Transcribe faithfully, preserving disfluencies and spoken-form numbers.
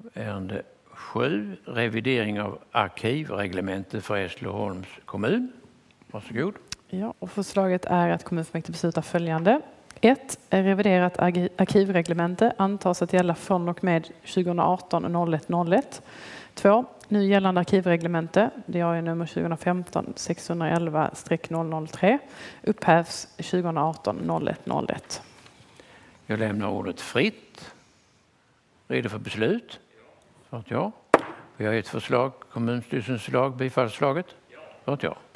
Ärende sju, revidering av arkivreglementet för Hässleholms kommun. Varsågod. Ja, och förslaget är att kommunfullmäktige beslutar följande. ett. Reviderat arkivreglemente antas att gälla från och med tjugoarton ett noll ett. två. Nu gällande arkivreglemente, det är nummer tjugohundrafemton sexhundraelva noll noll tre, upphävs tjugoarton ett noll ett. Jag lämnar ordet fritt. Redo för beslut? Ja. Vi har ett förslag, kommunstyrelsens förslag, bifallsförslaget? Ja. Ja.